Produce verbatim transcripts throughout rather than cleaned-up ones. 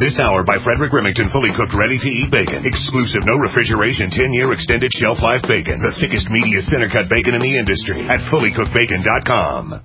This hour by Frederick Remington, fully cooked, ready-to-eat bacon. Exclusive, no refrigeration, ten-year extended shelf life bacon. The thickest, meatiest, center-cut bacon in the industry at fully cooked bacon dot com.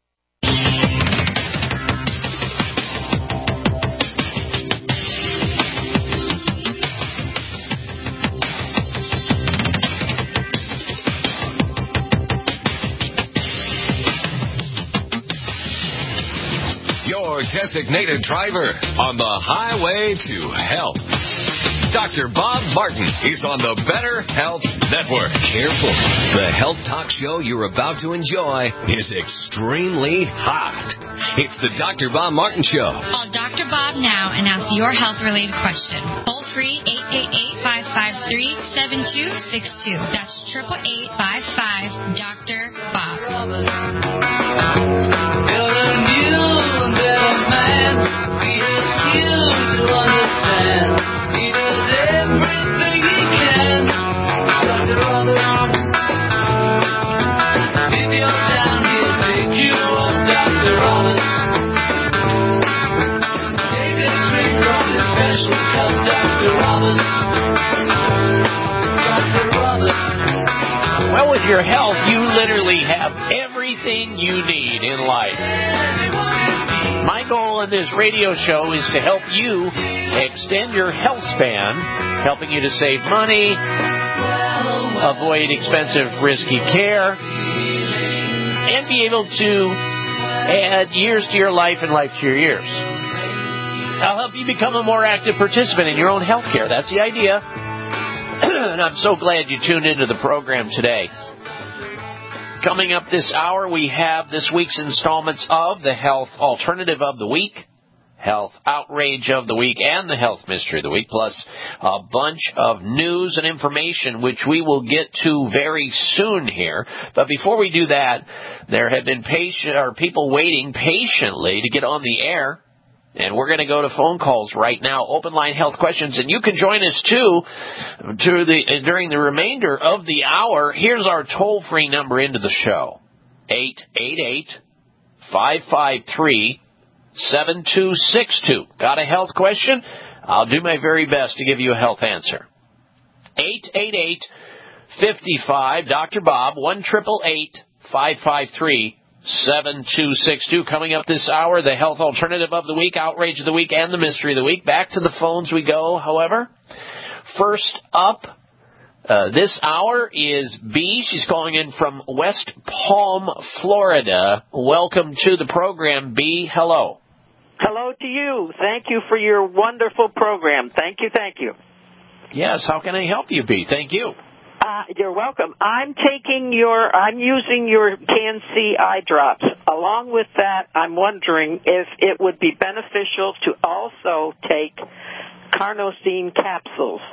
Designated driver on the highway to health. Doctor Bob Martin is on the Better Health Network. Careful. The health talk show you're about to enjoy is extremely hot. It's the Doctor Bob Martin Show. Call Doctor Bob now and ask your health-related question. Toll free eight eight eight, five five three, seven two six two. That's eight eight eight, five five, Doctor Bob. Well, with your health, you literally have everything you need in life. My goal in this radio show is to help you extend your health span, helping you to save money, avoid expensive, risky care, and be able to add years to your life and life to your years. I'll help you become a more active participant in your own health care. That's the idea. And I'm so glad you tuned into the program today. Coming up this hour, we have this week's installments of the Health Alternative of the Week, Health Outrage of the Week, and the Health Mystery of the Week, plus a bunch of news and information, which we will get to very soon here. But before we do that, there have been patient or people waiting patiently to get on the air. And we're going to go to phone calls right now, open line health questions, and you can join us too to the, during the remainder of the hour. Here's our toll-free number into the show, eight eight eight, five five three, seven two six two. Got a health question? I'll do my very best to give you a health answer. eight eight eight, five five, Doctor Bob, one eight eight eight, five five three, seven two six two. Coming up this hour, the Health Alternative of the Week, Outrage of the Week, and the Mystery of the Week. Back to the phones we go, however. First up uh, this hour is B. She's calling in from West Palm, Florida. Welcome to the program, B. Hello. Hello to you. Thank you for your wonderful program. Thank you, thank you. Yes, how can I help you, B? Thank you. Uh, you're welcome. I'm taking your, I'm using your Can-C eye drops. Along with that, I'm wondering if it would be beneficial to also take carnosine capsules.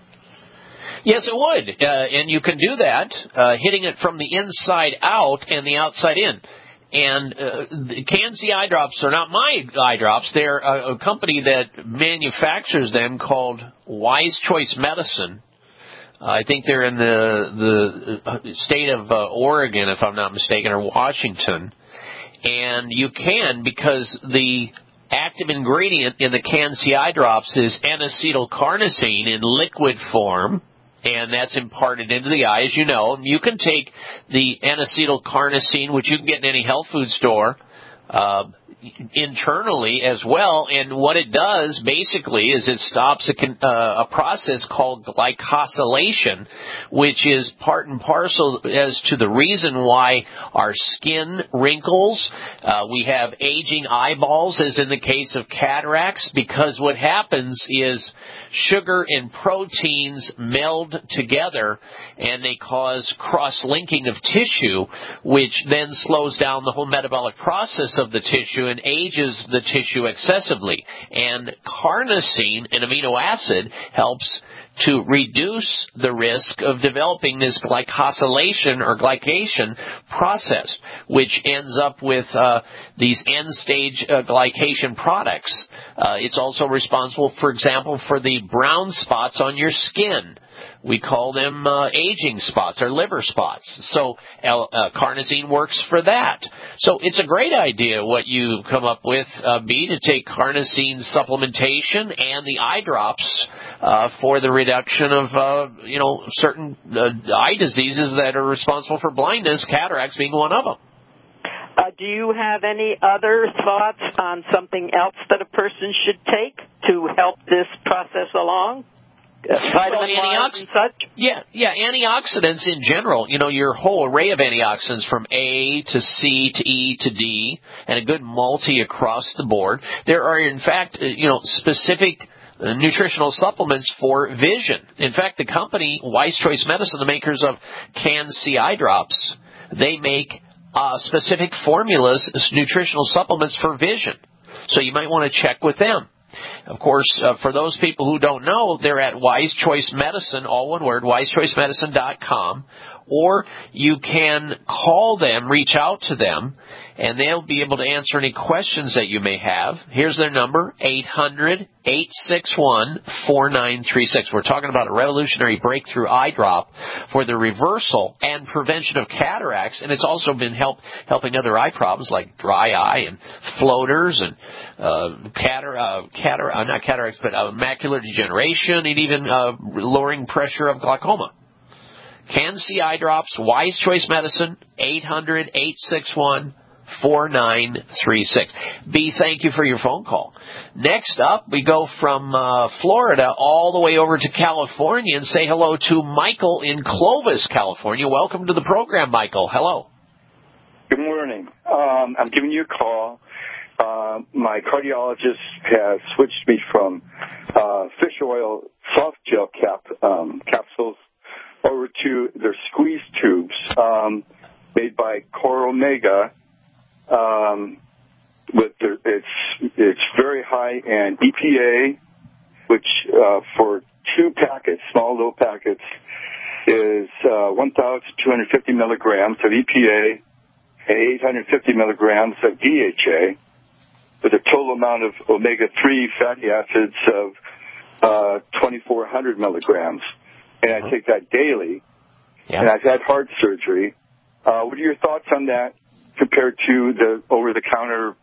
Yes, it would. Uh, and you can do that, uh, hitting it from the inside out and the outside in. And uh, the Can-C eye drops are not my eye drops. They're a, a company that manufactures them called Wise Choice Medicine. I think they're in the the state of uh, Oregon, if I'm not mistaken, or Washington. And you can, because the active ingredient in the Can-C eye drops is N-acetylcarnosine in liquid form, and that's imparted into the eye, as you know. You can take the N-acetylcarnosine, which you can get in any health food store, uh, internally as well, and what it does basically is it stops a, uh, a process called glycosylation, which is part and parcel as to the reason why our skin wrinkles, uh, we have aging eyeballs, as in the case of cataracts, because what happens is sugar and proteins meld together and they cause cross-linking of tissue, which then slows down the whole metabolic process of the tissue and ages the tissue excessively. And carnosine, an amino acid, helps to reduce the risk of developing this glycosylation or glycation process, which ends up with uh, these end-stage uh, glycation products. Uh, it's also responsible, for example, for the brown spots on your skin, We call them uh, aging spots or liver spots. So uh, carnosine works for that. So it's a great idea what you come up with, uh, B, to take carnosine supplementation and the eye drops uh, for the reduction of, uh, you know, certain uh, eye diseases that are responsible for blindness, cataracts being one of them. Uh, do you have any other thoughts on something else that a person should take to help this process along? Uh, vitamin well, antiox- and such? Yeah, yeah, antioxidants in general. You know, your whole array of antioxidants from A to C to E to D, and a good multi across the board. There are, in fact, you know, specific uh, nutritional supplements for vision. In fact, the company, Wise Choice Medicine, the makers of Can-C eye drops, they make uh, specific formulas, nutritional supplements for vision. So you might want to check with them. Of course, uh, for those people who don't know, they're at Wise Choice Medicine, all one word, wise choice medicine dot com, or you can call them, reach out to them, and they'll be able to answer any questions that you may have. Here's their number, eight hundred, eight six one, four nine three six. We're talking about a revolutionary breakthrough eye drop for the reversal and prevention of cataracts, and it's also been help, helping other eye problems like dry eye and floaters and uh, catar- uh, catar- uh, not cataracts, but uh, macular degeneration, and even uh, lowering pressure of glaucoma. Can-C eye drops, Wise Choice Medicine, eight hundred, eight six one, four nine three six. B, thank you for your phone call. Next up, we go from uh, Florida all the way over to California and say hello to Michael in Clovis, California. Welcome to the program, Michael. Hello. Good morning. Um, I'm giving you a call. Uh, my cardiologist has switched me from uh, fish oil soft gel cap um, capsules over to their squeeze tubes um, made by Core Omega. Um, with their, it's it's very high in E P A, which uh, for two packets, small little packets, is uh, one thousand two hundred fifty milligrams of E P A and eight hundred fifty milligrams of D H A, with a total amount of omega three fatty acids of uh, twenty-four hundred milligrams. And I take that daily, yeah. And I've had heart surgery. Uh, what are your thoughts on that compared to the over-the-counter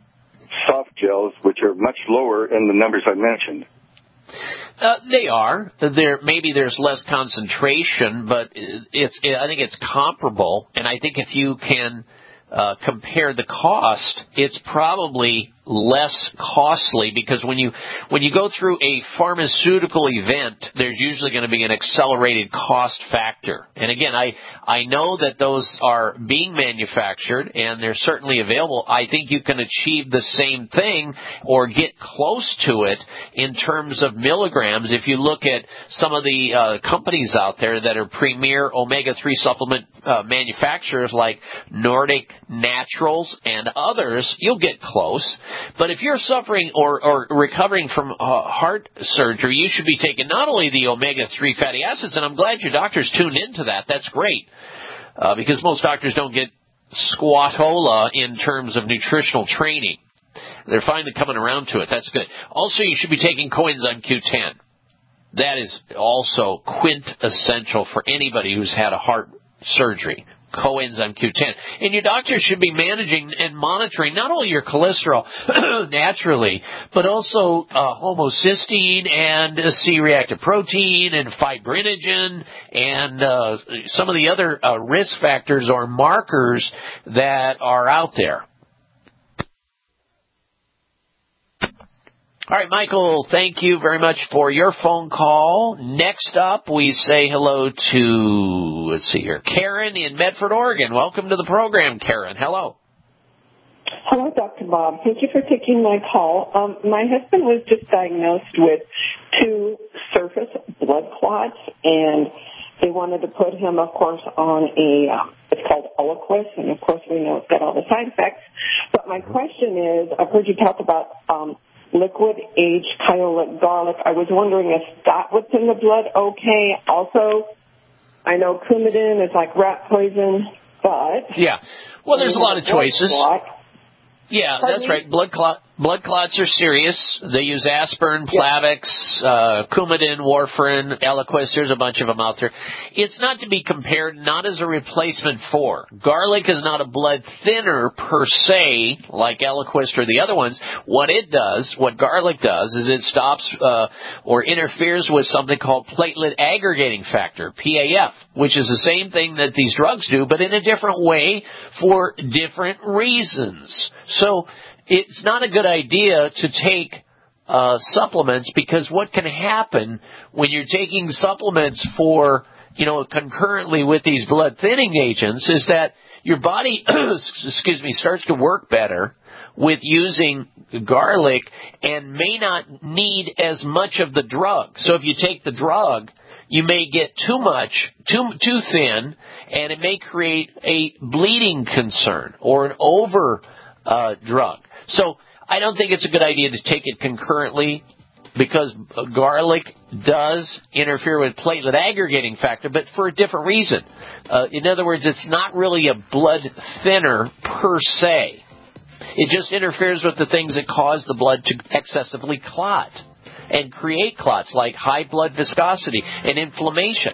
soft gels, which are much lower in the numbers I mentioned? Uh, they are. There maybe there's less concentration, but it's. I think it's comparable. And I think if you can uh, compare the cost, it's probably less costly, because when you when you go through a pharmaceutical event, there's usually going to be an accelerated cost factor. And again, I I know that those are being manufactured and they're certainly available. I think you can achieve the same thing or get close to it in terms of milligrams if you look at some of the uh, companies out there that are premier omega three supplement uh, manufacturers like Nordic Naturals and others. You'll get close. But if you're suffering or, or recovering from uh, heart surgery, you should be taking not only the omega three fatty acids, and I'm glad your doctor's tuned into that. That's great, uh, because most doctors don't get squatola in terms of nutritional training. They're finally coming around to it. That's good. Also, you should be taking coenzyme Q ten. That is also quintessential for anybody who's had a heart surgery. Coenzyme Q ten. And your doctor should be managing and monitoring not only your cholesterol naturally, but also uh, homocysteine and uh, C-reactive protein and fibrinogen and uh, some of the other uh, risk factors or markers that are out there. All right, Michael, thank you very much for your phone call. Next up, we say hello to, let's see here, Karen in Medford, Oregon. Welcome to the program, Karen. Hello. Hello, Doctor Bob. Thank you for taking my call. Um, my husband was just diagnosed with two surface blood clots, and they wanted to put him, of course, on a, um, it's called Eliquis, and of course we know it's got all the side effects. But my question is, I've heard you talk about um, liquid aged Kyolic garlic. I was wondering if that was in the blood okay. Also, I know Coumadin is like rat poison, but... Yeah. Well, there's a lot of choices. Clot. Yeah, Pardon that's me? right. Blood clot. Blood clots are serious. They use aspirin, Plavix, uh, Coumadin, warfarin, Eliquis. There's a bunch of them out there. It's not to be compared, not as a replacement for. Garlic is not a blood thinner per se, like Eliquis or the other ones. What it does, what garlic does, is it stops uh, or interferes with something called platelet aggregating factor, P A F, which is the same thing that these drugs do, but in a different way for different reasons. So it's not a good idea to take uh, supplements, because what can happen when you're taking supplements for, you know, concurrently with these blood thinning agents is that your body, excuse me, starts to work better with using garlic and may not need as much of the drug. So if you take the drug, you may get too much, too too thin, and it may create a bleeding concern or an over uh, drug. So I don't think it's a good idea to take it concurrently, because garlic does interfere with platelet aggregating factor, but for a different reason. Uh, in other words, it's not really a blood thinner per se. It just interferes with the things that cause the blood to excessively clot and create clots, like high blood viscosity and inflammation.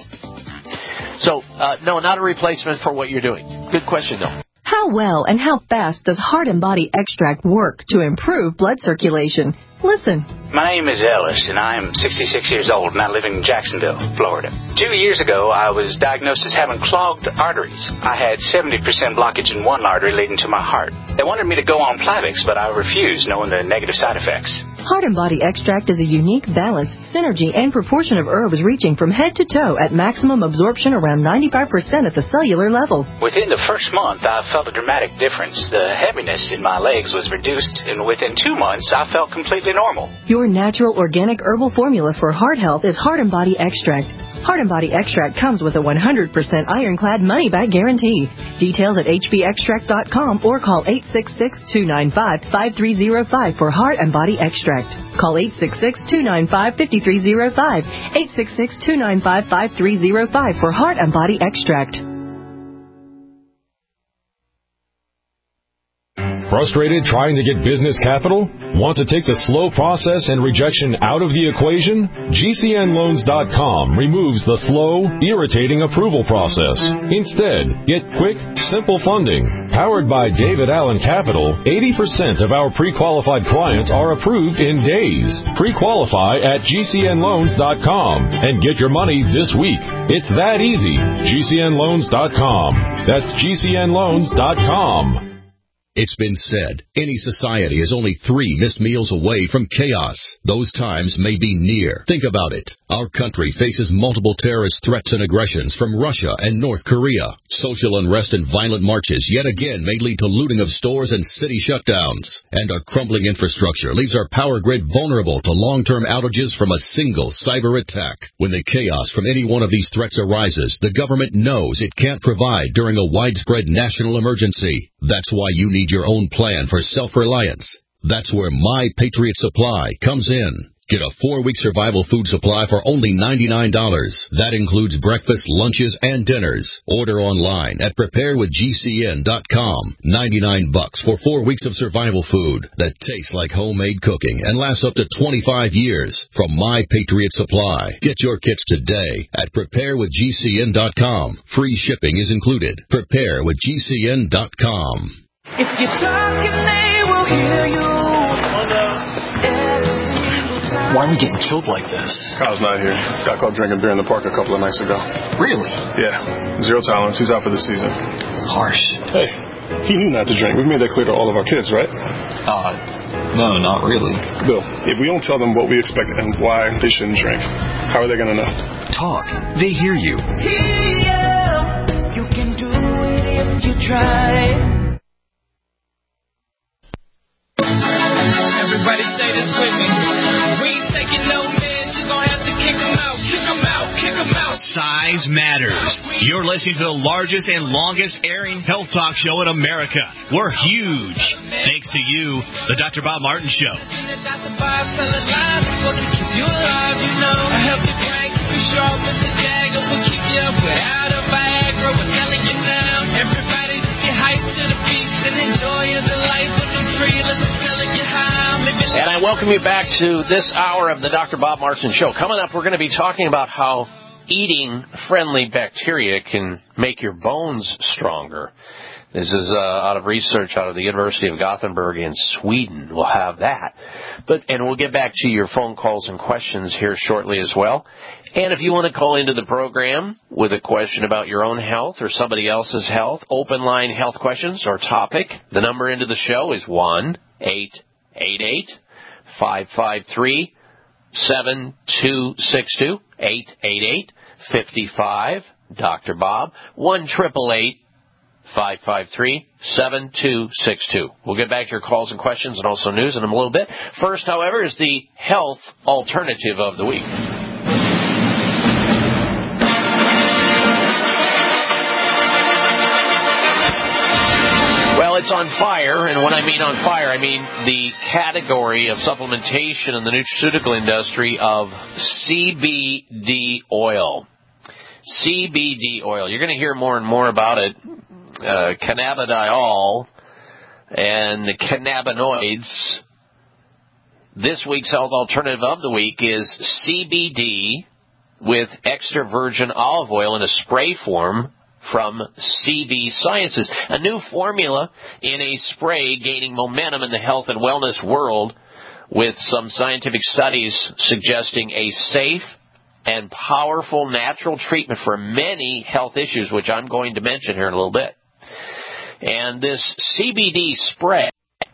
So, uh, no, not a replacement for what you're doing. Good question, though. How well and how fast does Heart and Body Extract work to improve blood circulation? Listen. My name is Ellis, and I am sixty-six years old, and I live in Jacksonville, Florida. Two years ago, I was diagnosed as having clogged arteries. I had seventy percent blockage in one artery leading to my heart. They wanted me to go on Plavix, but I refused, knowing the negative side effects. Heart and Body Extract is a unique balance, synergy, and proportion of herbs reaching from head to toe at maximum absorption around ninety-five percent at the cellular level. Within the first month, I felt a dramatic difference. The heaviness in my legs was reduced, and within two months, I felt completely normal. Your natural organic herbal formula for heart health is Heart and Body Extract. Heart and Body Extract comes with a one hundred percent ironclad money-back guarantee. Details at h b extract dot com or call eight six six, two nine five, five three zero five for Heart and Body Extract. Call eight six six, two nine five, five three zero five, eight six six, two nine five, five three zero five for Heart and Body Extract. Frustrated trying to get business capital? Want to take the slow process and rejection out of the equation? G C N loans dot com removes the slow, irritating approval process. Instead, get quick, simple funding. Powered by David Allen Capital, eighty percent of our pre-qualified clients are approved in days. Pre-qualify at G C N loans dot com and get your money this week. It's that easy. G C N loans dot com. That's G C N loans dot com. It's been said, any society is only three missed meals away from chaos. Those times may be near. Think about it. Our country faces multiple terrorist threats and aggressions from Russia and North Korea. Social unrest and violent marches yet again may lead to looting of stores and city shutdowns. And our crumbling infrastructure leaves our power grid vulnerable to long-term outages from a single cyber attack. When the chaos from any one of these threats arises, the government knows it can't provide during a widespread national emergency. That's why you need your own plan for self-reliance. That's where My Patriot Supply comes in. Get a four-week survival food supply for only ninety-nine dollars. That includes breakfast, lunches, and dinners. Order online at prepare with G C N dot com. ninety-nine bucks for four weeks of survival food that tastes like homemade cooking and lasts up to twenty-five years from My Patriot Supply. Get your kits today at prepare with G C N dot com. Free shipping is included. prepare with G C N dot com. If you're talking, they will hear you. Why are we getting killed like this? Kyle's not here. Got caught drinking beer in the park a couple of nights ago. Really? Yeah. Zero tolerance. He's out for the season. Harsh. Hey, he knew not to drink. We've made that clear to all of our kids, right? Uh, no, not really. Bill, if we don't tell them what we expect and why they shouldn't drink, how are they going to know? Talk. They hear you. Here, you can do it if you try. Everybody say this with me. We ain't taking no man. You gon' have to kick him out, kick him out, kick him out. Size matters. You're listening to the largest and longest airing health talk show in America. We're huge. Thanks to you, the Doctor Bob Martin Show. Doctor Bob telling lies is what can keep you alive, you know. I help you crank, keep you sharp as a dagger. We'll keep you up without a Viagra. We're telling you now. Everybody just get hyped to the beat and enjoy the life of the tree. Let's tell you how. welcome you back to this hour of the Doctor Bob Martin Show. Coming up, we're going to be talking about how eating friendly bacteria can make your bones stronger. This is uh, out of research out of the University of Gothenburg in Sweden. We'll have that. But and we'll get back to your phone calls and questions here shortly as well. And if you want to call into the program with a question about your own health or somebody else's health, open line health questions or topic, the number into the show is one eight eight eight, five five three, seven two six two, eight eight eight, five five, Doctor Bob, one eight eight eight, five five three, seven two six two. We'll get back to your calls and questions and also news in a little bit. First, however, is the health alternative of the week. Well, it's on fire, and when I mean on fire, I mean the category of supplementation in the nutraceutical industry of C B D oil. C B D oil. You're going to hear more and more about it. Uh, cannabidiol and the cannabinoids. This week's health alternative of the week is C B D with extra virgin olive oil in a spray form from C V Sciences, a new formula in a spray gaining momentum in the health and wellness world with some scientific studies suggesting a safe and powerful natural treatment for many health issues, which I'm going to mention here in a little bit. And this C B D spray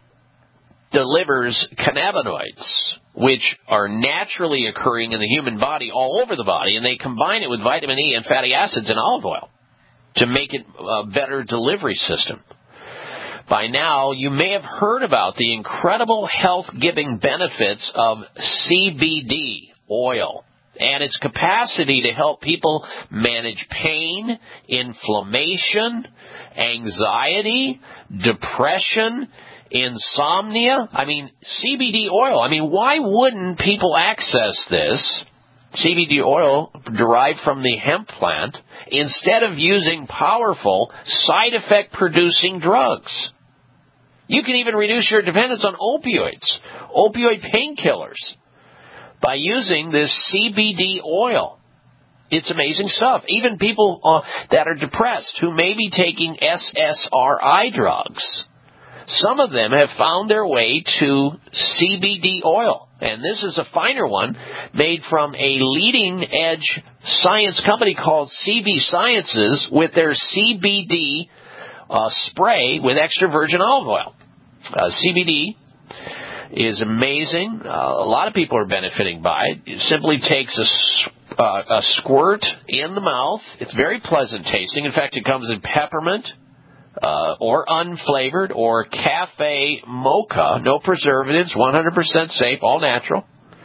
delivers cannabinoids, which are naturally occurring in the human body all over the body, and they combine it with vitamin E and fatty acids in olive oil to make it a better delivery system. By now, you may have heard about the incredible health-giving benefits of C B D oil and its capacity to help people manage pain, inflammation, anxiety, depression, insomnia. I mean, C B D oil. I mean, why wouldn't people access this C B D oil derived from the hemp plant instead of using powerful side effect producing drugs? You can even reduce your dependence on opioids, opioid painkillers, by using this C B D oil. It's amazing stuff. Even people uh, that are depressed who may be taking S S R I drugs, some of them have found their way to C B D oil. And this is a finer one made from a leading-edge science company called C V Sciences with their C B D uh, spray with extra virgin olive oil. Uh, C B D is amazing. Uh, a lot of people are benefiting by it. It simply takes a, uh, a squirt in the mouth. It's very pleasant tasting. In fact, it comes in peppermint, Uh, or unflavored, or cafe mocha, no preservatives, one hundred percent safe, all natural,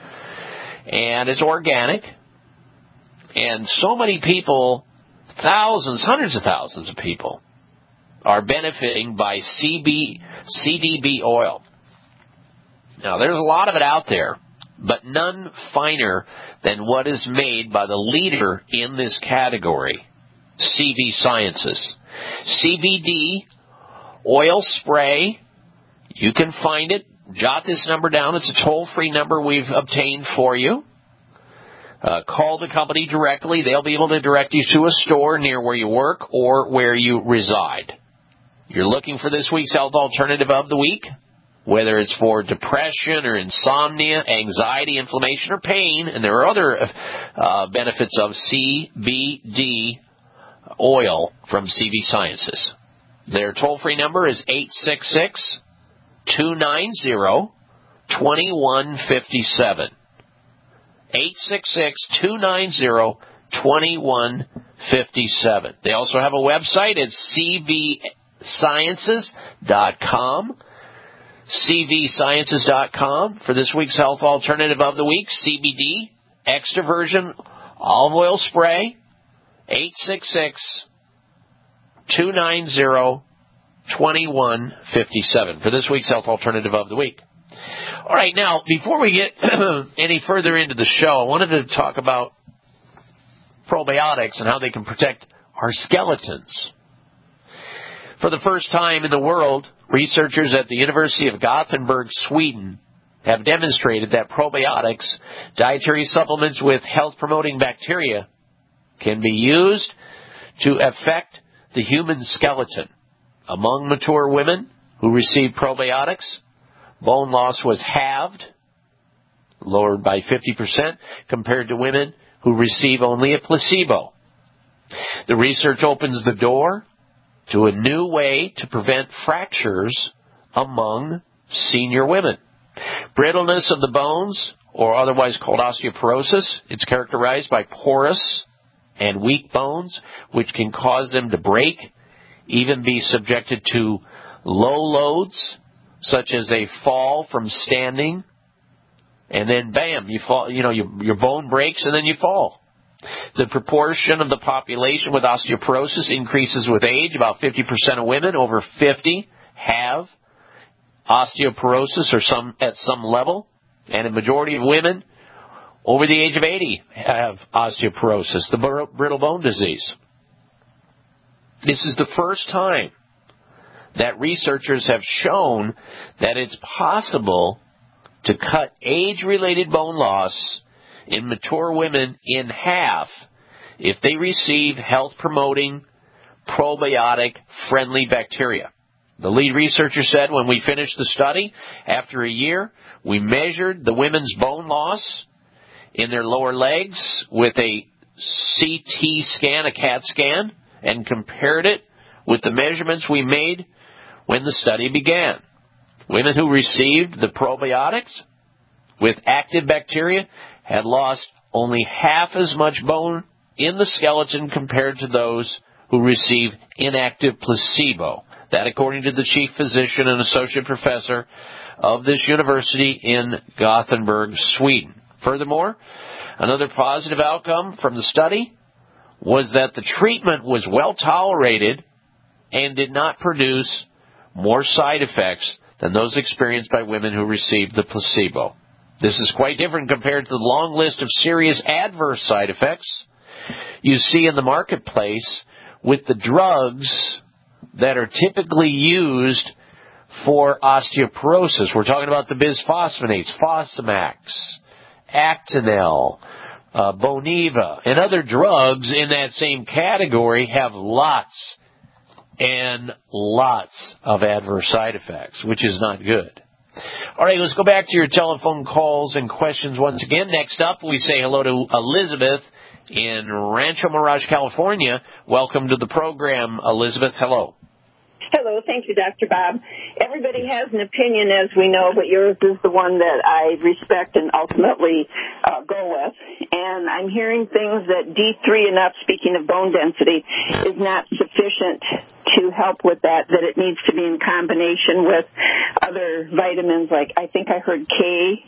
and it's organic. And so many people, thousands, hundreds of thousands of people, are benefiting by C B, C D B oil. Now, there's a lot of it out there, but none finer than what is made by the leader in this category, C V Sciences. C B D oil spray, you can find it. Jot this number down. It's a toll-free number we've obtained for you. Uh, call the company directly. They'll be able to direct you to a store near where you work or where you reside. You're looking for this week's health alternative of the week, whether it's for depression or insomnia, anxiety, inflammation, or pain, and there are other uh, benefits of C B D oil from C V Sciences. Their toll-free number is eight six six, two nine zero, two one five seven. eight six six, two nine zero, two one five seven. They also have a website at c v sciences dot com. c v sciences dot com for this week's health alternative of the week, C B D, extra virgin olive oil spray, eight six six, two nine zero, two one five seven for this week's health alternative of the week. All right, now, before we get any further into the show, I wanted to talk about probiotics and how they can protect our skeletons. For the first time in the world, researchers at the University of Gothenburg, Sweden, have demonstrated that probiotics, dietary supplements with health-promoting bacteria, can be used to affect the human skeleton. Among mature women who received probiotics, bone loss was halved, lowered by fifty percent, compared to women who receive only a placebo. The research opens the door to a new way to prevent fractures among senior women. Brittleness of the bones, or otherwise called osteoporosis, it's characterized by porous and weak bones, which can cause them to break, even be subjected to low loads, such as a fall from standing, and then bam, you fall. You know, your, your bone breaks and then you fall. The proportion of the population with osteoporosis increases with age. About fifty percent of women over fifty have osteoporosis or some at some level, and a majority of women over the age of eighty have osteoporosis, the brittle bone disease. This is the first time that researchers have shown that it's possible to cut age-related bone loss in mature women in half if they receive health-promoting, probiotic-friendly bacteria. The lead researcher said when we finished the study, after a year, we measured the women's bone loss in their lower legs with a C T scan, a CAT scan, and compared it with the measurements we made when the study began. Women who received the probiotics with active bacteria had lost only half as much bone in the skeleton compared to those who received inactive placebo. That, according to the chief physician and associate professor of this university in Gothenburg, Sweden. Furthermore, another positive outcome from the study was that the treatment was well tolerated and did not produce more side effects than those experienced by women who received the placebo. This is quite different compared to the long list of serious adverse side effects you see in the marketplace with the drugs that are typically used for osteoporosis. We're talking about the bisphosphonates, Fosamax, Actonel, uh, Boniva, and other drugs in that same category have lots and lots of adverse side effects, which is not good. All right, let's go back to your telephone calls and questions once again. Next up, we say hello to Elizabeth in Rancho Mirage, California. Welcome to the program, Elizabeth. Hello. Hello. Thank you, Doctor Bob. Everybody has an opinion, as we know, but yours is the one that I respect and ultimately uh, go with. And I'm hearing things that D three and up, speaking of bone density, is not sufficient to help with that, that it needs to be in combination with other vitamins, like I think I heard K.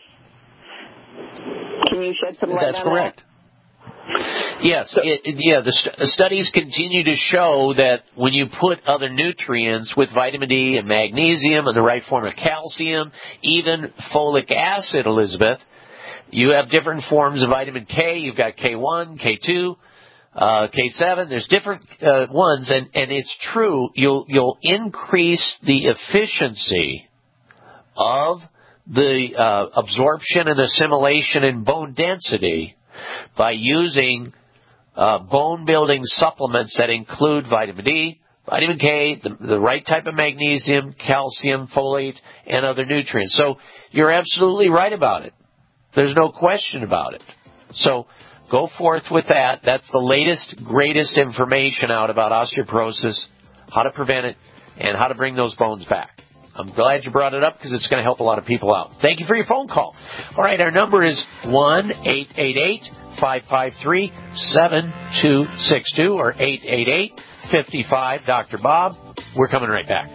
Can you shed some light That's on correct. that? Yes, it, it, yeah. The, st- the studies continue to show that when you put other nutrients with vitamin D and magnesium and the right form of calcium, even folic acid, Elizabeth, you have different forms of vitamin K. You've got K one, K two, uh, K seven. There's different uh, ones, and, and it's true. You'll you'll increase the efficiency of the uh, absorption and assimilation and bone density by using uh, bone-building supplements that include vitamin D, vitamin K, the, the right type of magnesium, calcium, folate, and other nutrients. So you're absolutely right about it. There's no question about it. So go forth with that. That's the latest, greatest information out about osteoporosis, how to prevent it, and how to bring those bones back. I'm glad you brought it up because it's going to help a lot of people out. Thank you for your phone call. All right, our number is one eight eight eight, five five three, seven two six two or eight eight eight, five five, Doctor Bob. We're coming right back.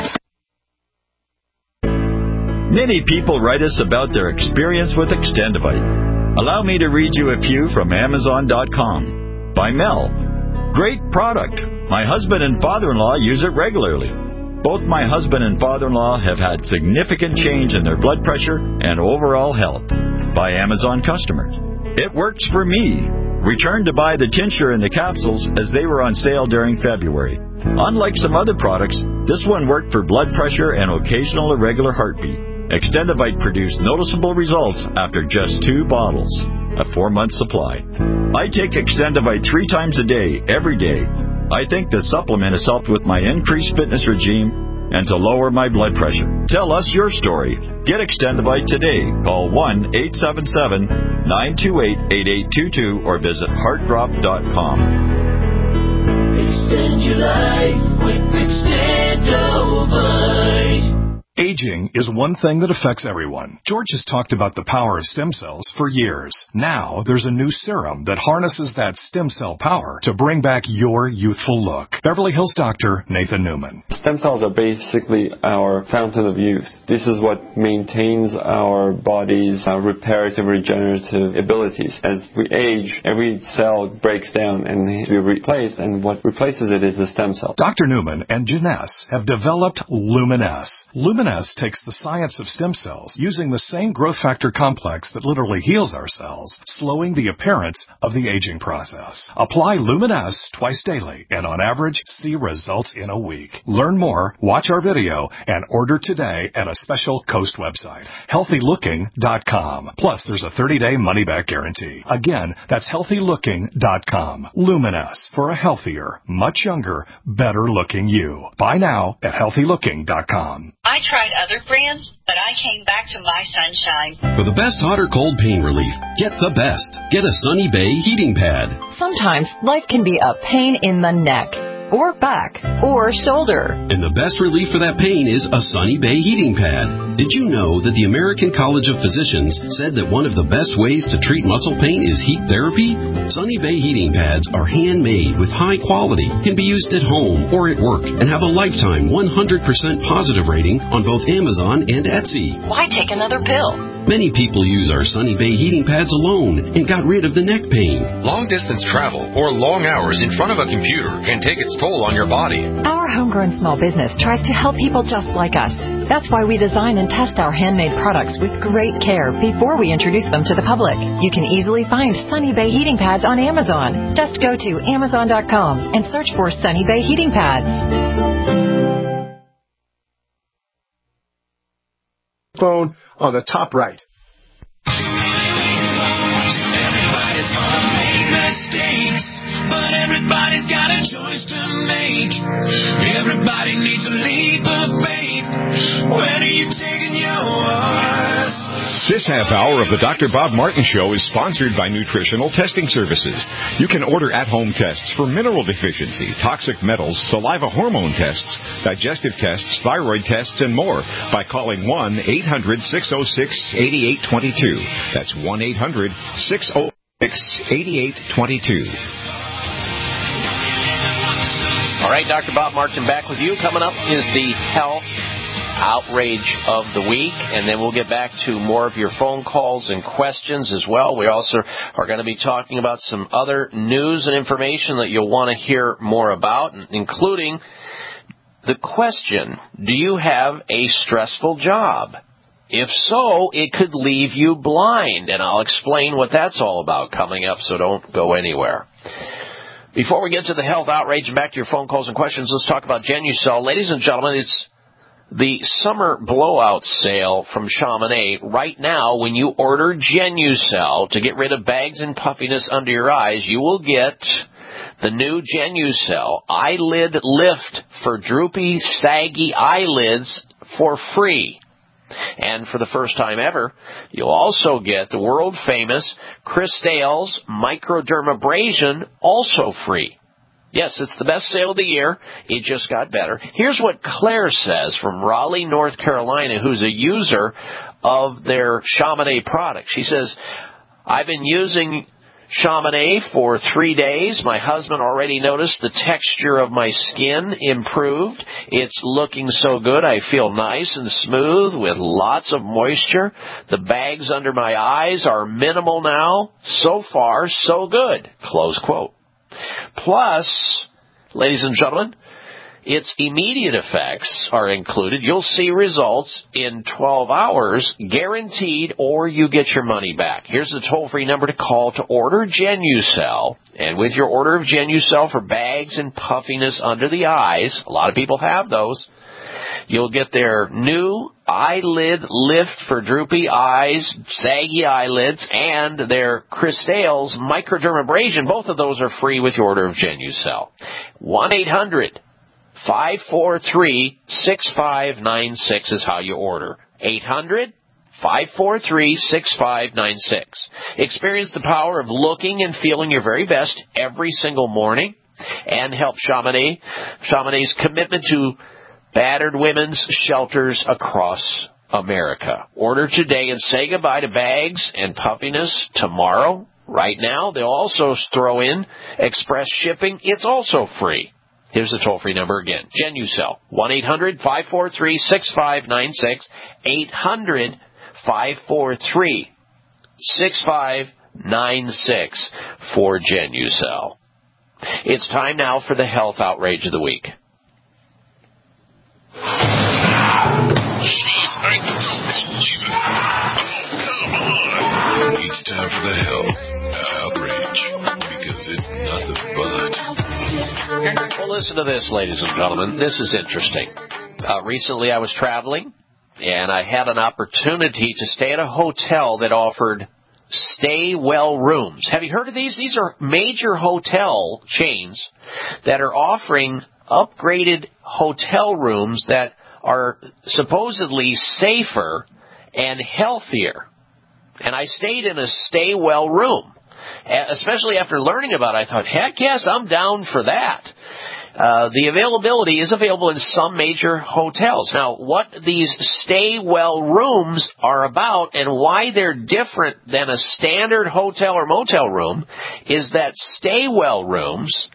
Many people write us about their experience with Extendivite. Allow me to read you a few from Amazon dot com. By Mel. Great product. My husband and father-in-law use it regularly. Both my husband and father-in-law have had significant change in their blood pressure and overall health. By Amazon customers. It works for me. Returned to buy the tincture and the capsules as they were on sale during February. Unlike some other products, this one worked for blood pressure and occasional irregular heartbeat. Extendivite produced noticeable results after just two bottles, a four-month supply. I take Extendivite three times a day, every day. I think the supplement has helped with my increased fitness regime and to lower my blood pressure. Tell us your story. Get Extendivite today. Call one eight seven seven, nine two eight, eight eight two two or visit heart drop dot com. Extend your life with Extendivite. Aging is one thing that affects everyone. George has talked about the power of stem cells for years. Now, there's a new serum that harnesses that stem cell power to bring back your youthful look. Beverly Hills doctor Nathan Newman. Stem cells are basically our fountain of youth. This is what maintains our body's uh, reparative and regenerative abilities. As we age, every cell breaks down and needs to be replaced, and what replaces it is the stem cell. Doctor Newman and Janess have developed Luminess. Luminess takes the science of stem cells using the same growth factor complex that literally heals our cells, slowing the appearance of the aging process. Apply Luminess twice daily and on average see results in a week. Learn more, watch our video, and order today at a special Coast website, healthy looking dot com. Plus, there's a thirty-day money-back guarantee. Again, that's healthy looking dot com. Luminess, for a healthier, much younger, better-looking you. Buy now at healthy looking dot com. I tried other brands, but I came back to My Sunshine. For the best hot or cold pain relief, get the best. Get a Sunny Bay heating pad. Sometimes life can be a pain in the neck, or back, or shoulder. And the best relief for that pain is a Sunny Bay heating pad. Did you know that the American College of Physicians said that one of the best ways to treat muscle pain is heat therapy? Sunny Bay heating pads are handmade with high quality, can be used at home or at work, and have a lifetime one hundred percent positive rating on both Amazon and Etsy. Why take another pill? Many people use our Sunny Bay heating pads alone and got rid of the neck pain. Long-distance travel or long hours in front of a computer can take its toll on your body. Our homegrown small business tries to help people just like us. That's why we design and test our handmade products with great care before we introduce them to the public. You can easily find Sunny Bay heating pads on Amazon. Just go to amazon dot com and search for Sunny Bay heating pads. Phone on the top right. Everybody's gonna make mistakes, but everybody's got a choice to make. Everybody needs a leap of faith. Where are you taking yours? This half hour of the Doctor Bob Martin Show is sponsored by Nutritional Testing Services. You can order at-home tests for mineral deficiency, toxic metals, saliva hormone tests, digestive tests, thyroid tests, and more by calling one eight hundred, six oh six, eight eight two two. That's one eight hundred, six oh six, eight eight two two. All right, Doctor Bob Martin back with you. Coming up is the health outrage of the week, and then we'll get back to more of your phone calls and questions as well. We also are going to be talking about some other news and information that you'll want to hear more about, including the question, do you have a stressful job? If so, it could leave you blind, and I'll explain what that's all about coming up, so don't go anywhere. Before we get to the health outrage and back to your phone calls and questions, let's talk about Genucel. Ladies and gentlemen, it's the summer blowout sale from Chamonix. Right now, when you order Genucel to get rid of bags and puffiness under your eyes, you will get the new Genucel Eyelid Lift for droopy, saggy eyelids for free. And for the first time ever, you'll also get the world-famous Cristal's Microdermabrasion also free. Yes, it's the best sale of the year. It just got better. Here's what Claire says from Raleigh, North Carolina, who's a user of their Chamonix product. She says, I've been using Chamonix for three days. My husband already noticed the texture of my skin improved. It's looking so good. I feel nice and smooth with lots of moisture. The bags under my eyes are minimal now. So far, so good. Close quote. Plus, ladies and gentlemen, its immediate effects are included. You'll see results in twelve hours, guaranteed, or you get your money back. Here's the toll-free number to call to order Genucel. And with your order of Genucel for bags and puffiness under the eyes, a lot of people have those, You'll get their new eyelid lift for droopy eyes, saggy eyelids, and their Crystales microdermabrasion. Both of those are free with your order of Genucel. one eight hundred five four three six five nine six is how you order. eight hundred five four three six five nine six. Experience the power of looking and feeling your very best every single morning, and help Chamonix, Chamonix's commitment to battered women's shelters across America. Order today and say goodbye to bags and puffiness tomorrow. Right now, they'll also throw in express shipping. It's also free. Here's the toll-free number again. Genucel, one eight hundred five four three six five nine six, eight hundred five four three six five nine six for Genucel. It's time now for the health outrage of the week. Jeez, I don't believe it. Oh, come on. It's time for the health outrage, because it's nothing but... Well, listen to this, ladies and gentlemen. This is interesting. Uh, recently I was traveling, and I had an opportunity to stay at a hotel that offered Stay Well rooms. Have you heard of these? These are major hotel chains that are offering upgraded hotel rooms that are supposedly safer and healthier. And I stayed in a Stay Well room. Especially after learning about it, I thought, heck yes, I'm down for that. Uh, the availability is available in some major hotels. Now, what these Stay Well rooms are about and why they're different than a standard hotel or motel room is that Stay Well rooms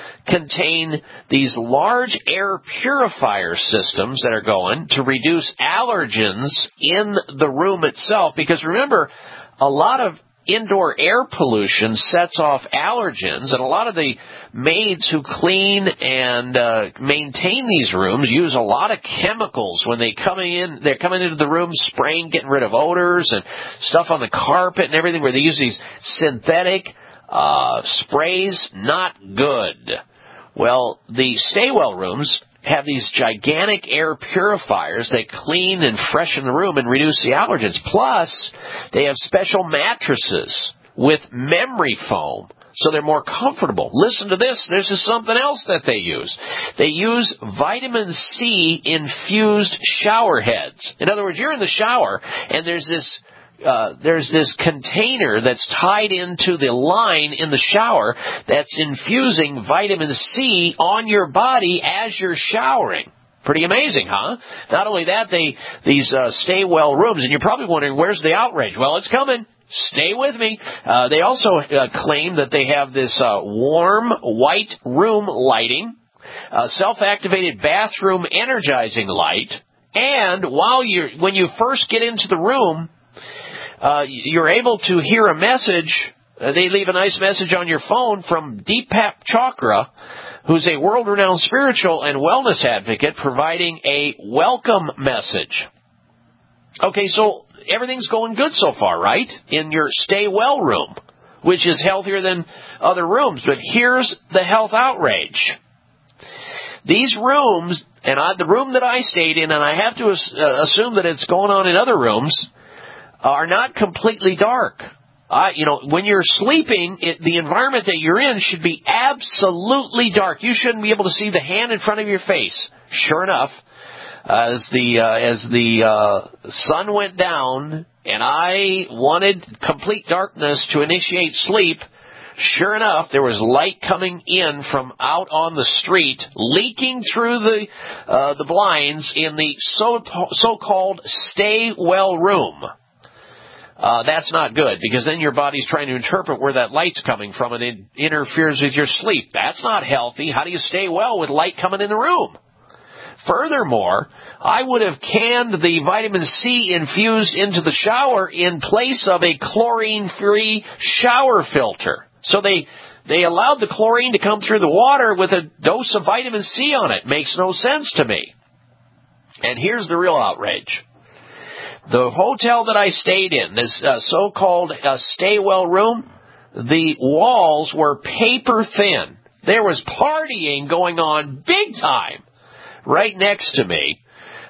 contain these large air purifier systems that are going to reduce allergens in the room itself. Because remember, a lot of indoor air pollution sets off allergens, and a lot of the maids who clean and uh, maintain these rooms use a lot of chemicals when they coming in. They're coming into the room, spraying, getting rid of odors and stuff on the carpet and everything. Where they use these synthetic uh, sprays, not good. Well, the Stay Well rooms have these gigantic air purifiers that clean and freshen the room and reduce the allergens. Plus, they have special mattresses with memory foam, so they're more comfortable. Listen to this. There's just something else that they use. They use vitamin C infused shower heads. In other words, you're in the shower, and there's this Uh, there's this container that's tied into the line in the shower that's infusing vitamin C on your body as you're showering. Pretty amazing, huh? Not only that, they these uh, Stay Well rooms, and you're probably wondering, where's the outrage? Well, it's coming. Stay with me. Uh, they also uh, claim that they have this uh, warm white room lighting, uh, self-activated bathroom energizing light, and while you're when you first get into the room, Uh, you're able to hear a message. Uh, they leave a nice message on your phone from Deepak Chopra, who's a world-renowned spiritual and wellness advocate, providing a welcome message. Okay, so everything's going good so far, right? In your Stay Well room, which is healthier than other rooms. But here's the health outrage. These rooms, and I, the room that I stayed in, and I have to uh, assume that it's going on in other rooms, are not completely dark. Uh, you know, when you're sleeping, it, the environment that you're in should be absolutely dark. You shouldn't be able to see the hand in front of your face. Sure enough, as the uh, as the uh, sun went down and I wanted complete darkness to initiate sleep, sure enough, there was light coming in from out on the street, leaking through the uh, the blinds in the so so-called Stay Well room. Uh, that's not good, because then your body's trying to interpret where that light's coming from, and it interferes with your sleep. That's not healthy. How do you stay well with light coming in the room? Furthermore, I would have canned the vitamin C infused into the shower in place of a chlorine-free shower filter. So they they allowed the chlorine to come through the water with a dose of vitamin C on it. Makes no sense to me. And here's the real outrage. The hotel that I stayed in, this uh, so-called uh, Stay Well room, the walls were paper thin. There was partying going on big time right next to me.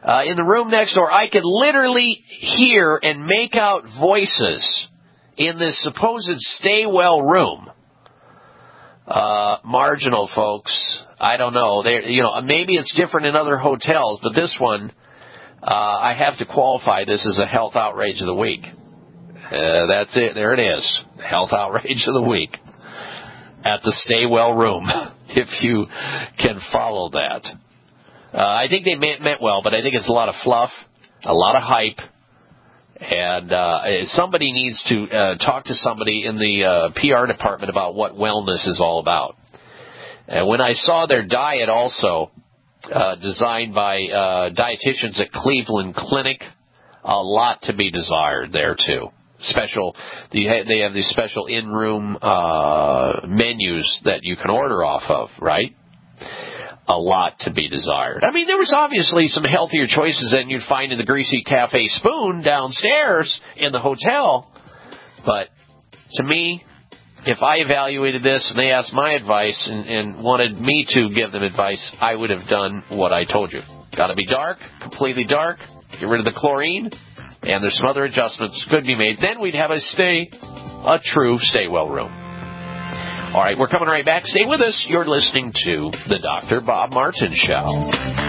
Uh, in the room next door, I could literally hear and make out voices in this supposed stay well room. Uh, marginal, folks. I don't know. They, you know, maybe it's different in other hotels, but this one, uh, I have to qualify this as a health outrage of the week. Uh, that's it. There it is. Health outrage of the week at the stay well room, if you can follow that. Uh, I think they meant, meant well, but I think it's a lot of fluff, a lot of hype, and uh, somebody needs to uh, talk to somebody in the uh, P R department about what wellness is all about. And when I saw their diet also uh, designed by uh, dietitians at Cleveland Clinic, a lot to be desired there too. Special, they have these special in-room uh, menus that you can order off of, right? A lot to be desired. I mean, there was obviously some healthier choices than you'd find in the Greasy Cafe Spoon downstairs in the hotel. But to me, if I evaluated this and they asked my advice and, and wanted me to give them advice, I would have done what I told you. Got to be dark, completely dark, get rid of the chlorine, and there's some other adjustments could be made. Then we'd have a stay, a true stay well room. All right, we're coming right back. Stay with us. You're listening to the Doctor Bob Martin Show.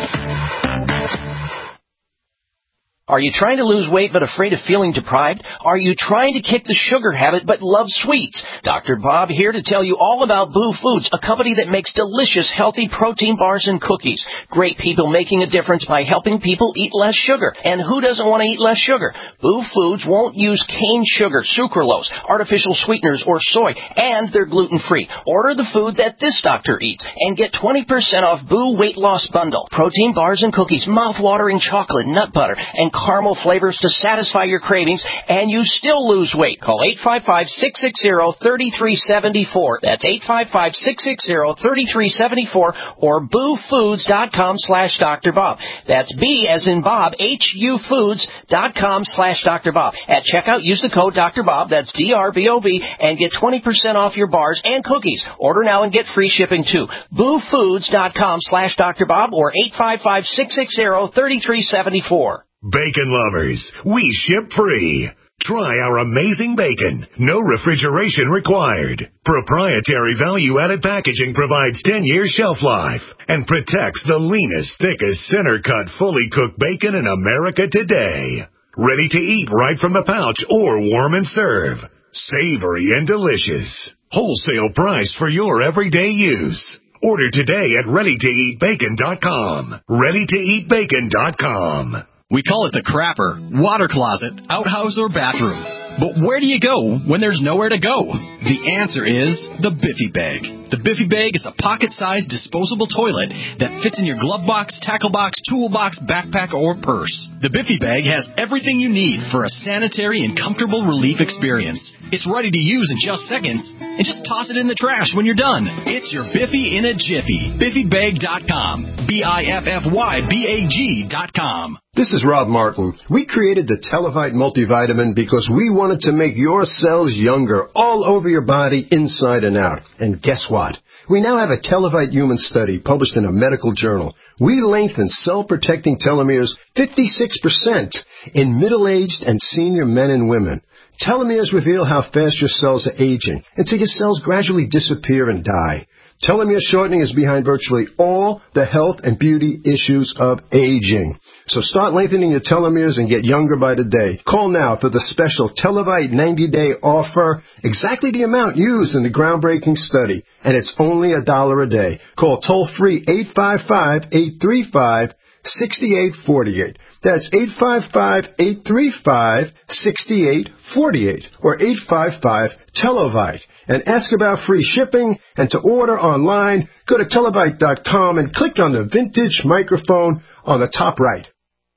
Are you trying to lose weight but afraid of feeling deprived? Are you trying to kick the sugar habit but love sweets? Doctor Bob here to tell you all about Boo Foods, a company that makes delicious, healthy protein bars and cookies. Great people making a difference by helping people eat less sugar. And who doesn't want to eat less sugar? Boo Foods won't use cane sugar, sucralose, artificial sweeteners, or soy, and they're gluten-free. Order the food that this doctor eats and get twenty percent off Boo Weight Loss Bundle. Protein bars and cookies, mouth-watering chocolate, nut butter, and caramel flavors to satisfy your cravings, and you still lose weight. Call eight five five, six six zero, three three seven four. That's eight five five, six six zero, three three seven four or boo foods dot com slash Doctor Bob. That's B as in Bob, H U foods dot com slash Doctor Bob. At checkout, use the code Doctor Bob, that's D R B O B, and get twenty percent off your bars and cookies. Order now and get free shipping too. boo foods dot com slash Doctor Bob or eight five five, six six zero, three three seven four. Bacon lovers, we ship free. Try our amazing bacon. No refrigeration required. Proprietary value-added packaging provides ten years shelf life and protects the leanest, thickest, center-cut, fully cooked bacon in America today. Ready to eat right from the pouch or warm and serve. Savory and delicious. Wholesale price for your everyday use. Order today at ready to eat bacon dot com. ready to eat bacon dot com. We call it the crapper, water closet, outhouse, or bathroom. But where do you go when there's nowhere to go? The answer is the Biffy Bag. The Biffy Bag is a pocket-sized disposable toilet that fits in your glove box, tackle box, toolbox, backpack, or purse. The Biffy Bag has everything you need for a sanitary and comfortable relief experience. It's ready to use in just seconds, and just toss it in the trash when you're done. It's your Biffy in a jiffy. Biffy Bag dot com. B I F F Y B A G dot com. This is Rob Martin. We created the Televite multivitamin because we wanted to make your cells younger all over your body, inside and out. And guess what? We now have a Televite human study published in a medical journal. We lengthen cell-protecting telomeres fifty-six percent in middle-aged and senior men and women. Telomeres reveal how fast your cells are aging until your cells gradually disappear and die. Telomere shortening is behind virtually all the health and beauty issues of aging. So start lengthening your telomeres and get younger by the day. Call now for the special Televite ninety-day offer, exactly the amount used in the groundbreaking study, and it's only a dollar a day. Call toll-free eight five five, eight three five, six eight four eight. That's eight five five, eight three five, six eight four eight or eight five five, Televite. And ask about free shipping, and to order online, go to televite dot com and click on the vintage microphone on the top right.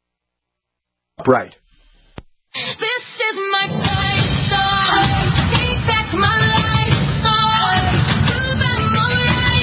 Right. This is my life song. Take back my life song. Prove I'm alright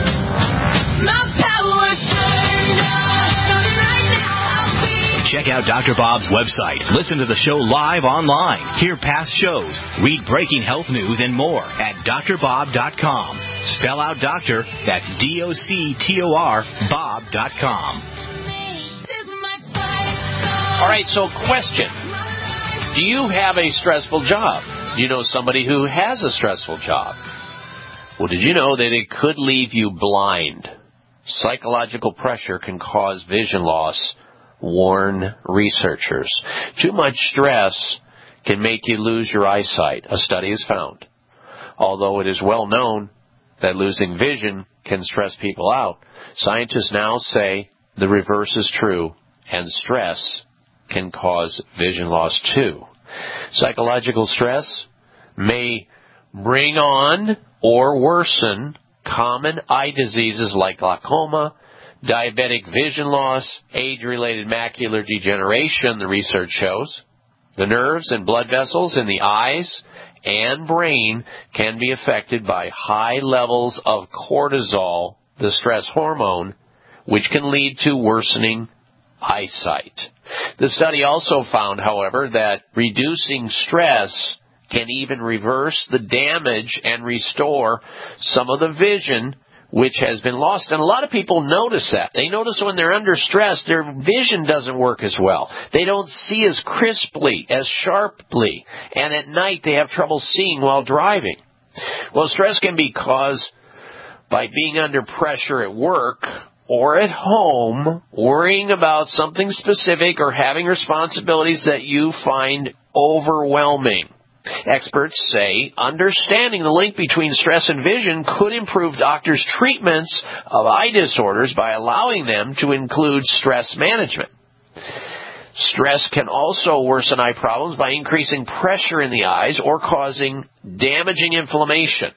song. My power's turned on. Right now I'll be. Check out Doctor Bob's website, listen to the show live online, hear past shows, read breaking health news, and more at D R bob dot com. Spell out doctor, that's D O C T O R, bob dot com. All right, so question. Do you have a stressful job? Do you know somebody who has a stressful job? Well, did you know that it could leave you blind? Psychological pressure can cause vision loss, warn researchers. Too much stress can make you lose your eyesight, a study has found. Although it is well known that losing vision can stress people out, scientists now say the reverse is true, and stress can cause vision loss too. Psychological stress may bring on or worsen common eye diseases like glaucoma, diabetic vision loss, age-related macular degeneration, the research shows. The nerves and blood vessels in the eyes and brain can be affected by high levels of cortisol, the stress hormone, which can lead to worsening eyesight. The study also found, however, that reducing stress can even reverse the damage and restore some of the vision which has been lost. And a lot of people notice that. They notice when they're under stress, their vision doesn't work as well. They don't see as crisply, as sharply, and at night they have trouble seeing while driving. Well, stress can be caused by being under pressure at work or at home, worrying about something specific or having responsibilities that you find overwhelming. Experts say understanding the link between stress and vision could improve doctors' treatments of eye disorders by allowing them to include stress management. Stress can also worsen eye problems by increasing pressure in the eyes or causing damaging inflammation.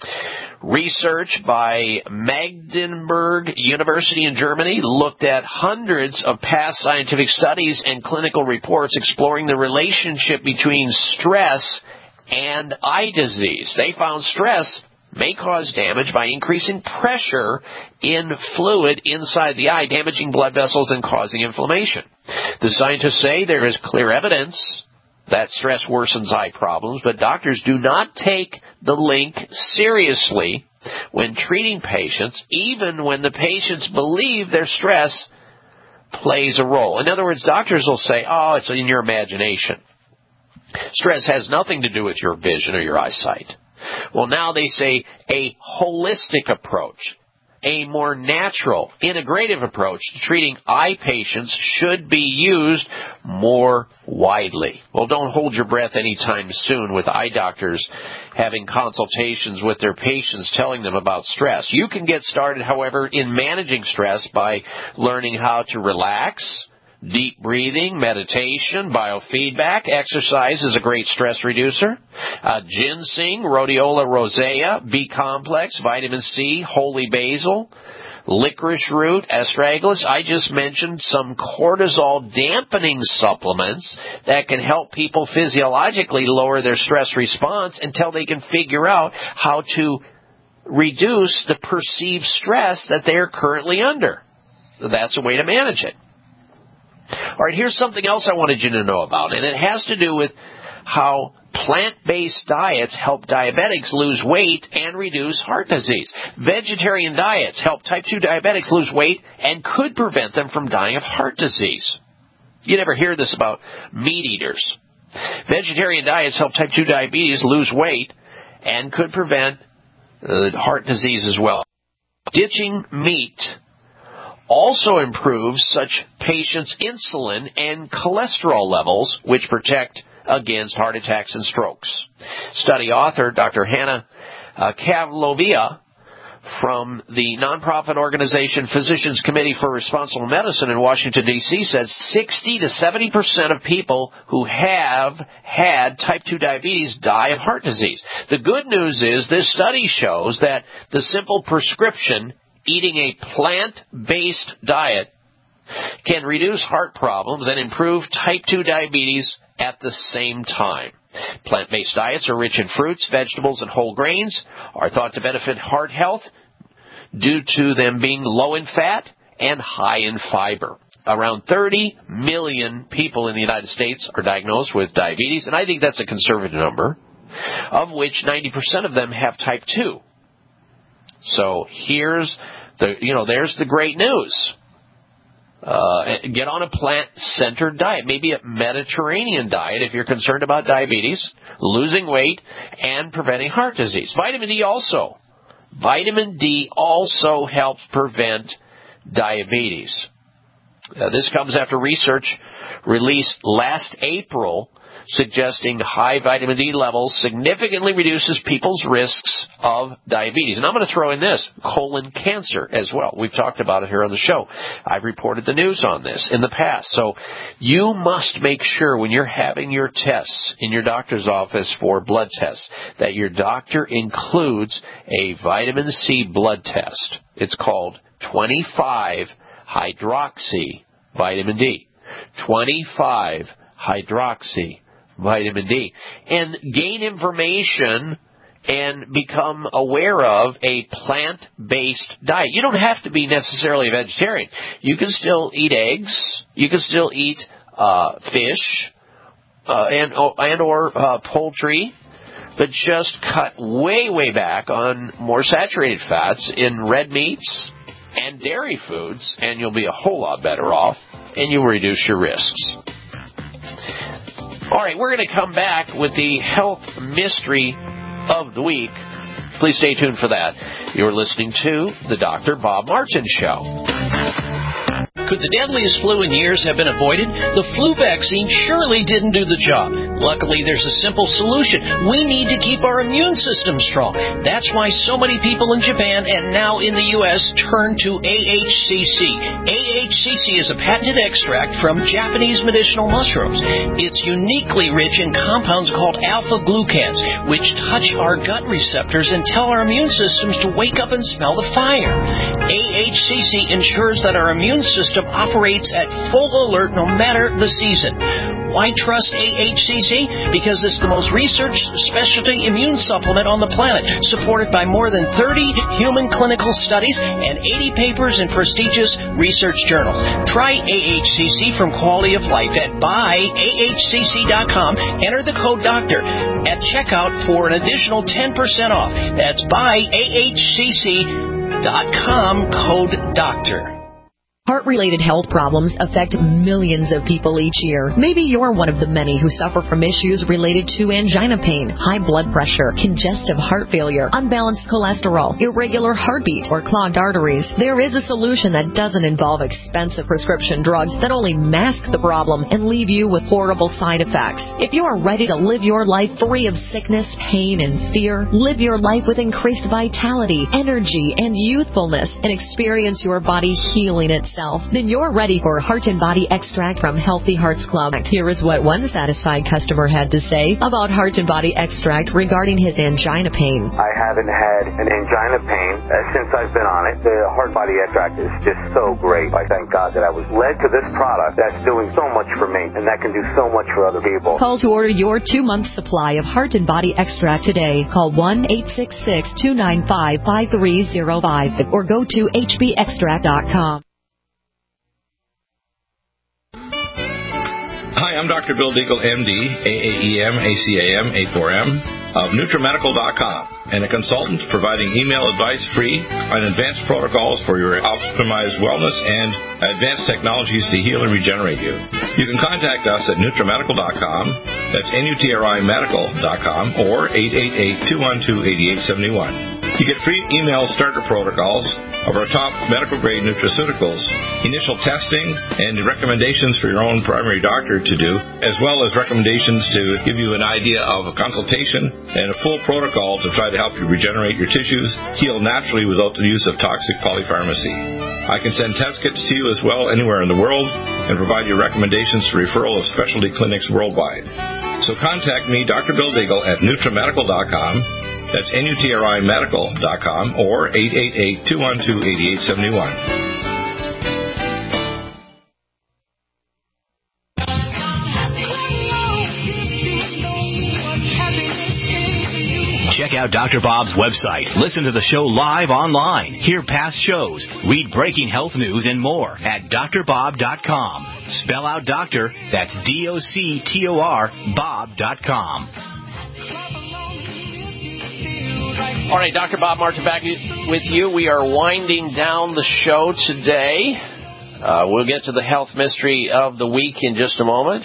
Research by Magdeburg University in Germany looked at hundreds of past scientific studies and clinical reports exploring the relationship between stress and eye disease. They found stress may cause damage by increasing pressure in fluid inside the eye, damaging blood vessels and causing inflammation. The scientists say there is clear evidence that stress worsens eye problems, but doctors do not take the link seriously when treating patients, even when the patients believe their stress plays a role. In other words, doctors will say, oh, it's in your imagination. Stress has nothing to do with your vision or your eyesight. Well, now they say a holistic approach, a more natural, integrative approach to treating eye patients should be used more widely. Well, don't hold your breath anytime soon with eye doctors having consultations with their patients telling them about stress. You can get started, however, in managing stress by learning how to relax. Deep breathing, meditation, biofeedback, exercise is a great stress reducer. Uh, ginseng, rhodiola rosea, B-complex, vitamin C, holy basil, licorice root, astragalus. I just mentioned some cortisol dampening supplements that can help people physiologically lower their stress response until they can figure out how to reduce the perceived stress that they are currently under. So that's a way to manage it. All right, here's something else I wanted you to know about, and it has to do with how plant-based diets help diabetics lose weight and reduce heart disease. Vegetarian diets help type two diabetics lose weight and could prevent them from dying of heart disease. You never hear this about meat eaters. Vegetarian diets help type two diabetes lose weight and could prevent uh, heart disease as well. Ditching meat also improves such patients' insulin and cholesterol levels, which protect against heart attacks and strokes. Study author Doctor Hannah uh, Kavlovia from the nonprofit organization Physicians Committee for Responsible Medicine in Washington, D C says sixty to seventy percent of people who have had type two diabetes die of heart disease. The good news is this study shows that the simple prescription eating a plant-based diet can reduce heart problems and improve type two diabetes at the same time. Plant-based diets are rich in fruits, vegetables, and whole grains, are thought to benefit heart health due to them being low in fat and high in fiber. Around thirty million people in the United States are diagnosed with diabetes, and I think that's a conservative number, of which ninety percent of them have type two. So here's the, you know, there's the great news. Uh, get on a plant-centered diet, maybe a Mediterranean diet if you're concerned about diabetes, losing weight, and preventing heart disease. Vitamin D also. Vitamin D also helps prevent diabetes. Uh, this comes after research released last April suggesting high vitamin D levels significantly reduces people's risks of diabetes. And I'm going to throw in this, colon cancer as well. We've talked about it here on the show. I've reported the news on this in the past. So you must make sure when you're having your tests in your doctor's office for blood tests that your doctor includes a vitamin C blood test. It's called twenty-five hydroxy vitamin D. twenty-five hydroxy vitamin D. And gain information and become aware of a plant-based diet. You don't have to be necessarily a vegetarian. You can still eat eggs. You can still eat uh, fish uh, and, and or uh, poultry, but just cut way, way back on more saturated fats in red meats and dairy foods, and you'll be a whole lot better off, and you'll reduce your risks. All right, we're going to come back with the health mystery of the week. Please stay tuned for that. You're listening to the Doctor Bob Martin Show. Could the deadliest flu in years have been avoided? The flu vaccine surely didn't do the job. Luckily, there's a simple solution. We need to keep our immune system strong. That's why so many people in Japan and now in the U S turn to A H C C. A H C C is a patented extract from Japanese medicinal mushrooms. It's uniquely rich in compounds called alpha-glucans, which touch our gut receptors and tell our immune systems to wake up and smell the fire. A H C C ensures that our immune system operates at full alert no matter the season. Why trust A H C C? Because it's the most researched specialty immune supplement on the planet, supported by more than thirty human clinical studies and eighty papers in prestigious research journals. Try A H C C from Quality of Life at buy A H C C dot com. Enter the code DOCTOR at checkout for an additional ten percent off. That's buy A H C C dot com, code DOCTOR. Heart-related health problems affect millions of people each year. Maybe you're one of the many who suffer from issues related to angina pain, high blood pressure, congestive heart failure, unbalanced cholesterol, irregular heartbeat, or clogged arteries. There is a solution that doesn't involve expensive prescription drugs that only mask the problem and leave you with horrible side effects. If you are ready to live your life free of sickness, pain, and fear, live your life with increased vitality, energy, and youthfulness, and experience your body healing itself, then you're ready for Heart and Body Extract from Healthy Hearts Club. Here is what one satisfied customer had to say about Heart and Body Extract regarding his angina pain. I haven't had an angina pain uh, since I've been on it. The Heart Body Extract is just so great. I thank God that I was led to this product that's doing so much for me, and that can do so much for other people. Call to order your two-month supply of Heart and Body Extract today. Call one eight six six, two nine five, five three zero five or go to H B extract dot com. Hi, I'm Doctor Bill Deagle, M D, A A E M, A C A M, A four M, of NutriMedical dot com, and a consultant providing email advice free on advanced protocols for your optimized wellness and advanced technologies to heal and regenerate you. You can contact us at NutriMedical dot com, that's N U T R I Medical dot com, or eight eight eight, two one two, eight eight seven one. You get free email starter protocols of our top medical-grade nutraceuticals, initial testing, and recommendations for your own primary doctor to do, as well as recommendations to give you an idea of a consultation and a full protocol to try to help you regenerate your tissues, heal naturally without the use of toxic polypharmacy. I can send test kits to you as well anywhere in the world and provide you recommendations for referral of specialty clinics worldwide. So contact me, Doctor Bill Deagle, at NutriMedical dot com. That's N U T R I Medical dot com or eight eight eight, two one two, eight eight seven one. Check out Doctor Bob's website. Listen to the show live online. Hear past shows. Read breaking health news and more at D R bob dot com. Spell out doctor, that's D O C T O R, Bob dot com. All right, Doctor Bob Martin back with you. We are winding down the show today. Uh, we'll get to the health mystery of the week in just a moment.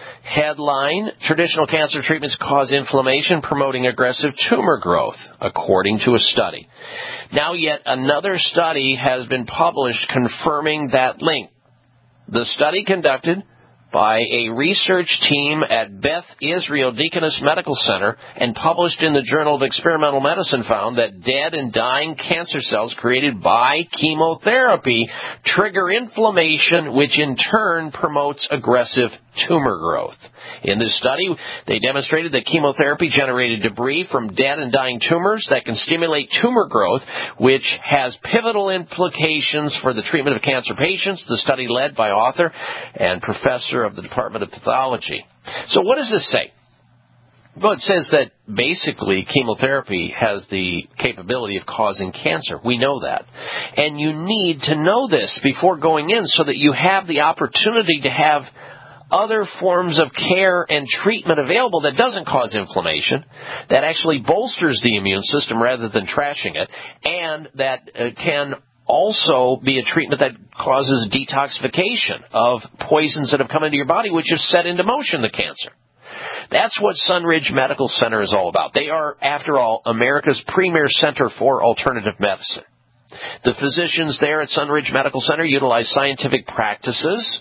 Headline, traditional cancer treatments cause inflammation, promoting aggressive tumor growth, according to a study. Now yet another study has been published confirming that link. The study conducted by a research team at Beth Israel Deaconess Medical Center and published in the Journal of Experimental Medicine found that dead and dying cancer cells created by chemotherapy trigger inflammation, which in turn promotes aggressive tumor growth. In this study, they demonstrated that chemotherapy generated debris from dead and dying tumors that can stimulate tumor growth, which has pivotal implications for the treatment of cancer patients. The study led by author and professor of the Department of Pathology. So what does this say? Well, it says that basically chemotherapy has the capability of causing cancer. We know that. And you need to know this before going in so that you have the opportunity to have other forms of care and treatment available that doesn't cause inflammation, that actually bolsters the immune system rather than trashing it, and that uh, can also be a treatment that causes detoxification of poisons that have come into your body, which have set into motion the cancer. That's what Sunridge Medical Center is all about. They are, after all, America's premier center for alternative medicine. The physicians there at Sunridge Medical Center utilize scientific practices,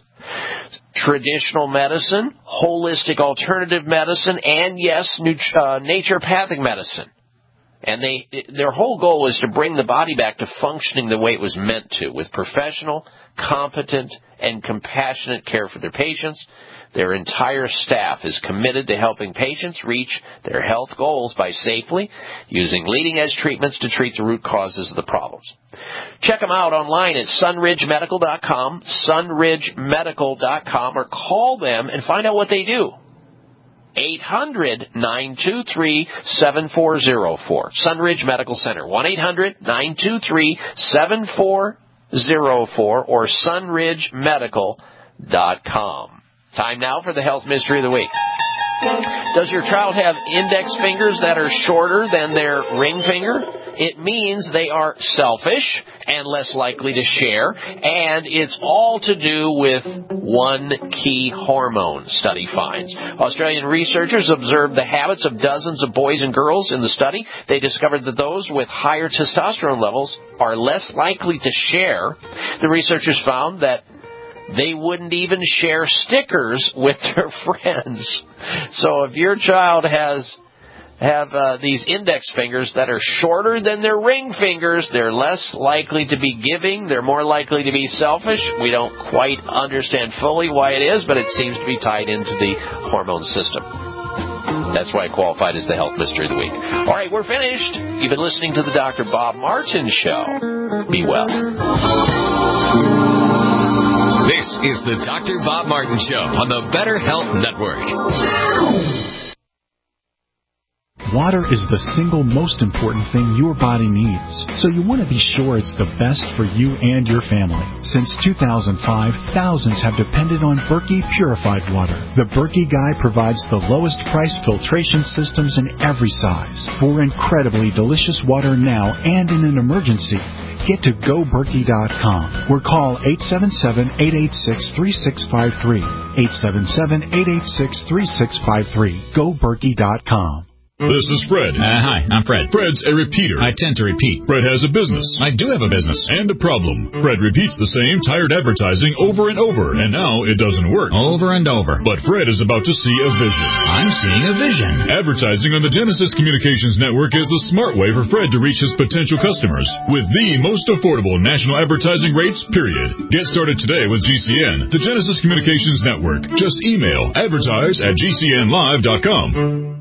traditional medicine, holistic alternative medicine, and, yes, uh, naturopathic medicine. And they, their whole goal is to bring the body back to functioning the way it was meant to, with professional, competent, and compassionate care for their patients. Their entire staff is committed to helping patients reach their health goals by safely using leading-edge treatments to treat the root causes of the problems. Check them out online at sunridge medical dot com, sunridge medical dot com, or call them and find out what they do. eight hundred, nine two three, seven four zero four. Sunridge Medical Center, one eight hundred, nine two three, seven four zero four, or sunridge medical dot com. Time now for the health mystery of the week. Does your child have index fingers that are shorter than their ring finger? It means they are selfish and less likely to share, and it's all to do with one key hormone, study finds. Australian researchers observed the habits of dozens of boys and girls in the study. They discovered that those with higher testosterone levels are less likely to share. The researchers found that they wouldn't even share stickers with their friends. So if your child has have uh, these index fingers that are shorter than their ring fingers, they're less likely to be giving, they're more likely to be selfish. We don't quite understand fully why it is, but it seems to be tied into the hormone system. That's why it qualified as the health mystery of the week. All right, we're finished. You've been listening to the Doctor Bob Martin Show. Be well. This is the Doctor Bob Martin Show on the Better Health Network. Water is the single most important thing your body needs, so you want to be sure it's the best for you and your family. Since two thousand five, thousands have depended on Berkey purified water. The Berkey Guy provides the lowest price filtration systems in every size. For incredibly delicious water now and in an emergency, get to go berkey dot com or call eight seven seven, eight eight six, three six five three. eight seven seven, eight eight six, three six five three. go berkey dot com. This is Fred. Uh, hi, I'm Fred. Fred's a repeater. I tend to repeat. Fred has a business. I do have a business. And a problem. Fred repeats the same tired advertising over and over, and now it doesn't work. Over and over. But Fred is about to see a vision. I'm seeing a vision. Advertising on the Genesis Communications Network is the smart way for Fred to reach his potential customers with the most affordable national advertising rates, period. Get started today with G C N, the Genesis Communications Network. Just email advertise at g c n live dot com.